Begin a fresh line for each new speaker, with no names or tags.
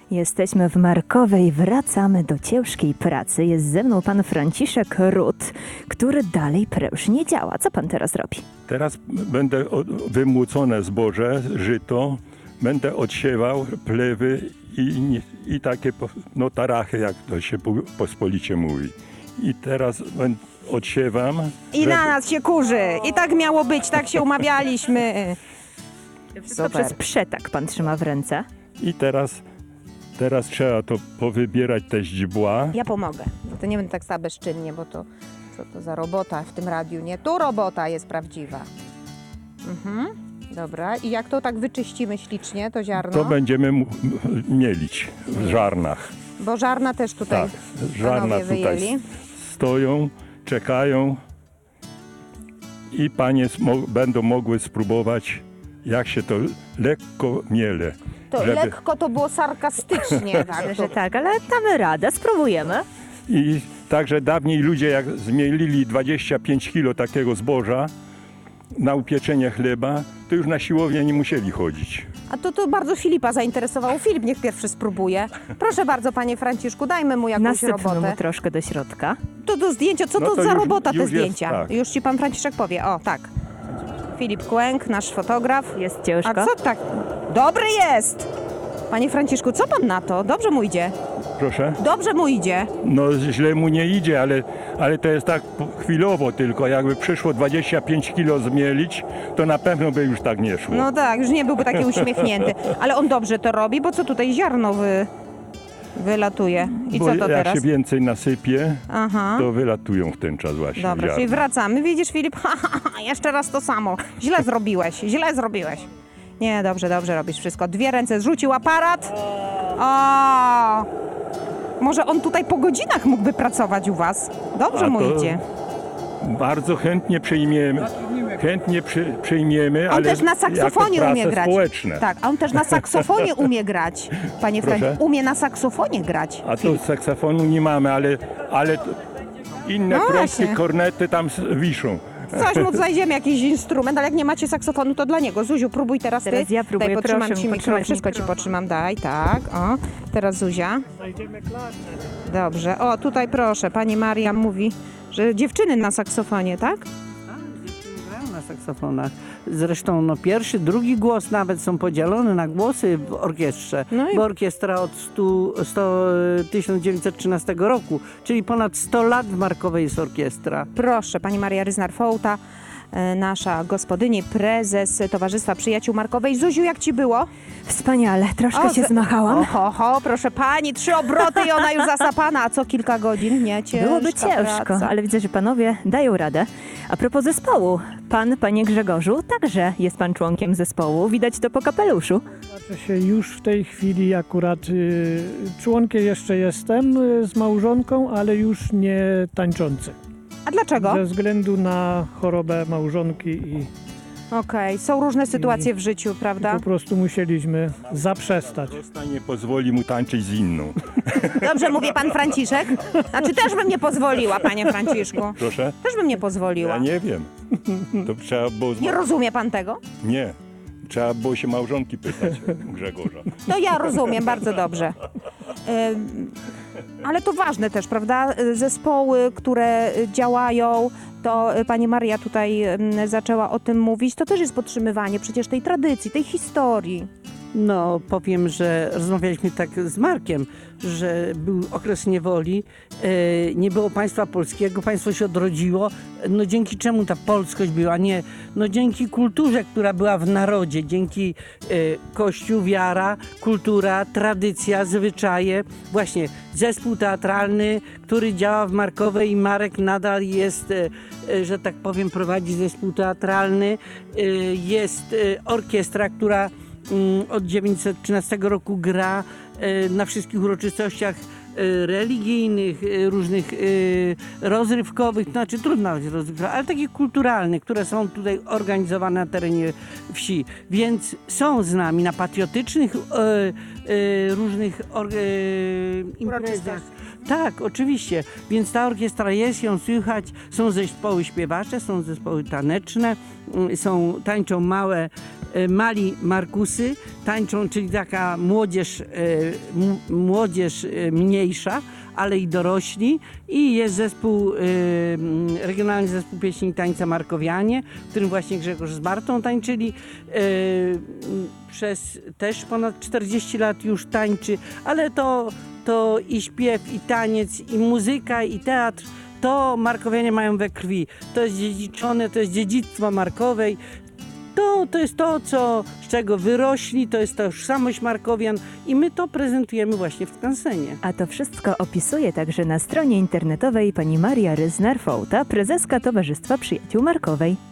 Jesteśmy w Markowej, wracamy do ciężkiej pracy. Jest ze mną pan Franciszek Rut, który dalej pręż nie działa. Co pan teraz robi?
Teraz będę wymłócone zboże, żyto, będę odsiewał plewy i takie tarachy, jak to się pospolicie mówi. I teraz odsiewam.
I na nas się kurzy. I tak miało być, tak się umawialiśmy.
Wszystko przez przetak pan trzyma w ręce.
I teraz trzeba to powybierać te źdźbła.
Ja pomogę. To nie będę tak sama bezczynnie, bo to co to za robota w tym radiu, nie? Tu robota jest prawdziwa. Dobra. I jak to tak wyczyścimy ślicznie, to ziarno?
To będziemy mielić w żarnach.
Bo żarna też tutaj
Tak, żarna tutaj stoją, czekają i panie będą mogły spróbować, jak się to lekko miele.
To lekko to było sarkastycznie. Tak,
Że tak, ale damy radę, spróbujemy.
I także dawniej ludzie, jak zmielili 25 kilo takiego zboża na upieczenie chleba, to już na siłownię nie musieli chodzić.
A to bardzo Filipa zainteresowało. Filip niech pierwszy spróbuje. Proszę bardzo, panie Franciszku, dajmy mu jakąś
Nasypmy
robotę.
mu troszkę do środka.
To zdjęcia, co
No
to
to
za
już-
robota te
już jest,
zdjęcia?
tak.
Już ci pan Franciszek powie. O, tak. Filip Kłęk, nasz fotograf.
Jest ciężko.
A co tak? Dobry jest! Panie Franciszku, co pan na to? Dobrze mu idzie.
Proszę?
Dobrze mu idzie.
No źle mu nie idzie, ale to jest tak chwilowo tylko. Jakby przyszło 25 kilo zmielić, to na pewno by już tak nie szło.
No tak, już nie byłby taki uśmiechnięty. Ale on dobrze to robi, bo co tutaj ziarno wylatuje. I
Bo
co to
jak
teraz?
się więcej nasypie,
Aha.
to wylatują w ten czas właśnie
Dobra,
ziarna.
czyli wracamy. Widzisz, Filip? Jeszcze raz to samo. Źle zrobiłeś, źle zrobiłeś. Nie, dobrze robisz wszystko. Dwie ręce zrzucił aparat. O! Może on tutaj po godzinach mógłby pracować u was. Dobrze
A
mu
to
idzie.
Bardzo chętnie przyjmiemy. Przyjmiemy,
On
ale
też na saksofonie
jako
umie
prace
grać.
społeczne.
Tak, a on też na saksofonie umie grać. Panie
Proszę?
Franciszku, umie na saksofonie grać.
A tu saksofonu nie mamy, ale inne
No
trąbki,
właśnie.
kornety tam wiszą.
Coś mu znajdziemy, jakiś instrument, ale jak nie macie saksofonu, to dla niego. Zuziu, próbuj teraz ty.
Teraz ja próbuję,
Daj, potrzymam
proszę
ci
mi
mikrofon.
potrzymać
Wszystko ci
mikrofon.
potrzymam, daj, tak. O, teraz Zuzia. Dobrze. O, tutaj proszę, pani Maria mówi, że dziewczyny na saksofonie, tak?
Dziewczyny grają na saksofonach. Zresztą pierwszy, drugi głos nawet są podzielone na głosy w orkiestrze.
No i-
Bo orkiestra od 1913 roku, czyli ponad 100 lat w Markowej jest orkiestra.
Proszę, pani Maria Ryznar-Fołta, nasza gospodyni, prezes Towarzystwa Przyjaciół Markowej. Zuziu, jak ci było?
Wspaniale, troszkę się zmachałam.
Oho, proszę pani, 3 obroty i ona już zasapana. A co kilka godzin? Nie, ciężka
Byłoby ciężko,
praca.
ale widzę, że panowie dają radę. A propos zespołu, panie Grzegorzu, także jest pan członkiem zespołu. Widać to po kapeluszu.
Znaczy się już w tej chwili akurat członkiem jeszcze jestem z małżonką, ale już nie tańczący.
A dlaczego?
Ze względu na chorobę małżonki i
Okej, są różne sytuacje w życiu, prawda?
po prostu musieliśmy zaprzestać.
Zostań nie pozwoli mu tańczyć z inną.
Dobrze mówię, pan Franciszek? Znaczy też bym nie pozwoliła, panie Franciszku.
Proszę?
Też bym nie pozwoliła.
Ja nie wiem. To trzeba było...
Nie rozumie pan tego?
Nie. Trzeba było się małżonki pytać Grzegorza.
No ja rozumiem, bardzo dobrze. Ale to ważne też, prawda? Zespoły, które działają, to pani Maria tutaj zaczęła o tym mówić, to też jest podtrzymywanie przecież tej tradycji, tej historii.
No, powiem, że rozmawialiśmy tak z Markiem, że był okres niewoli, nie było państwa polskiego, państwo się odrodziło, no dzięki czemu ta polskość była, nie, no dzięki kulturze, która była w narodzie, dzięki Kościół, wiara, kultura, tradycja, zwyczaje, właśnie zespół teatralny, który działa w Markowej i Marek nadal jest, że tak powiem, prowadzi zespół teatralny, jest orkiestra, która od 1913 roku gra na wszystkich uroczystościach religijnych, różnych rozrywkowych, znaczy trudno nazwać rozrywkowych, ale takich kulturalnych, które są tutaj organizowane na terenie wsi. Więc są z nami na patriotycznych różnych imprezach. Tak, oczywiście. Więc ta orkiestra jest, ją słychać. Są zespoły śpiewacze, są zespoły taneczne, tańczą małe mali Markusy tańczą, czyli taka młodzież mniejsza, ale i dorośli. I jest zespół, regionalny zespół pieśni i tańca Markowianie, w którym właśnie Grzegorz z Bartą tańczyli. Przez też ponad 40 lat już tańczy, ale to i śpiew, i taniec, i muzyka, i teatr, to Markowianie mają we krwi. To jest dziedziczone, to jest dziedzictwo Markowej. To jest to, z czego wyrośli, to jest tożsamość Markowian i my to prezentujemy właśnie w skansenie.
A to wszystko opisuje także na stronie internetowej pani Maria Ryznar-Fołta, prezeska Towarzystwa Przyjaciół Markowej.